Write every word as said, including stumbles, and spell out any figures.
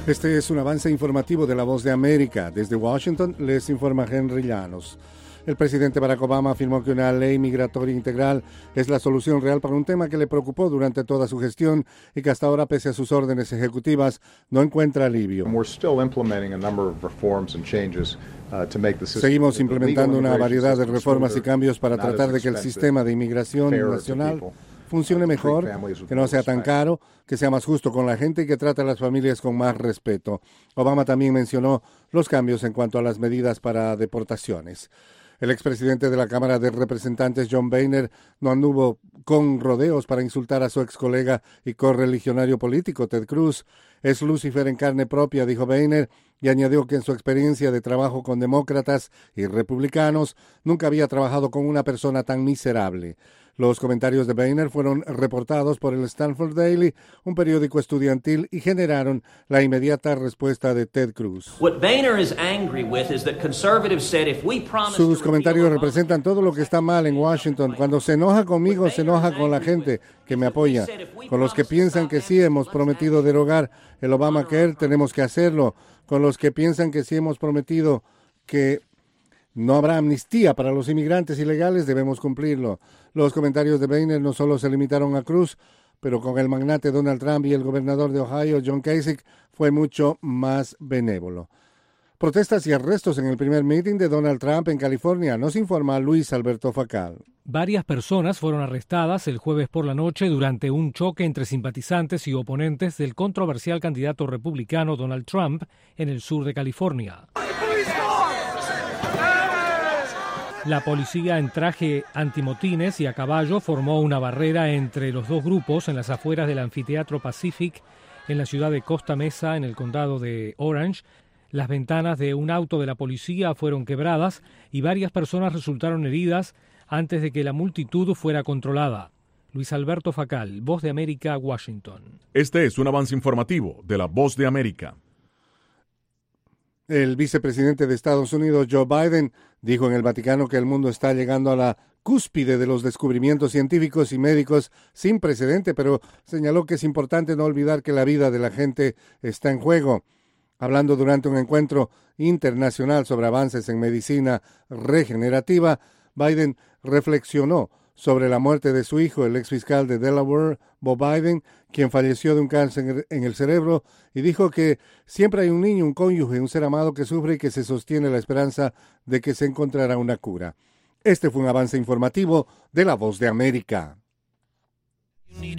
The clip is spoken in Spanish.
Este es un avance informativo de La Voz de América. Desde Washington les informa Henry Llanos. El presidente Barack Obama afirmó que una ley migratoria integral es la solución real para un tema que le preocupó durante toda su gestión y que hasta ahora, pese a sus órdenes ejecutivas, no encuentra alivio. Seguimos implementando una variedad de reformas y cambios para tratar de que el sistema de inmigración nacional funcione mejor, que no sea tan caro, que sea más justo con la gente y que trate a las familias con más respeto. Obama también mencionó los cambios en cuanto a las medidas para deportaciones. El expresidente de la Cámara de Representantes, John Boehner, no anduvo con rodeos para insultar a su ex colega y correligionario político, Ted Cruz. Es Lucifer en carne propia, dijo Boehner, y añadió que en su experiencia de trabajo con demócratas y republicanos nunca había trabajado con una persona tan miserable. Los comentarios de Boehner fueron reportados por el Stanford Daily, un periódico estudiantil, y generaron la inmediata respuesta de Ted Cruz. Sus comentarios representan todo lo que está mal en Washington. Cuando se enoja conmigo, se enoja con la gente que me apoya, con los que piensan que sí hemos prometido derogar el Obamacare, tenemos que hacerlo, con los que piensan que sí hemos prometido que no habrá amnistía para los inmigrantes ilegales, debemos cumplirlo. Los comentarios de Boehner no solo se limitaron a Cruz, pero con el magnate Donald Trump y el gobernador de Ohio, John Kasich, fue mucho más benévolo. Protestas y arrestos en el primer meeting de Donald Trump en California, nos informa Luis Alberto Facal. Varias personas fueron arrestadas el jueves por la noche durante un choque entre simpatizantes y oponentes del controversial candidato republicano Donald Trump en el sur de California. La policía en traje antimotines y a caballo formó una barrera entre los dos grupos en las afueras del anfiteatro Pacific en la ciudad de Costa Mesa, en el condado de Orange. Las ventanas de un auto de la policía fueron quebradas y varias personas resultaron heridas antes de que la multitud fuera controlada. Luis Alberto Facal, Voz de América, Washington. Este es un avance informativo de la Voz de América. El vicepresidente de Estados Unidos, Joe Biden, dijo en el Vaticano que el mundo está llegando a la cúspide de los descubrimientos científicos y médicos sin precedente, pero señaló que es importante no olvidar que la vida de la gente está en juego. Hablando durante un encuentro internacional sobre avances en medicina regenerativa, Biden reflexionó sobre la muerte de su hijo, el exfiscal de Delaware, Bob Biden, quien falleció de un cáncer en el cerebro, y dijo que siempre hay un niño, un cónyuge, un ser amado que sufre y que se sostiene la esperanza de que se encontrará una cura. Este fue un avance informativo de La Voz de América.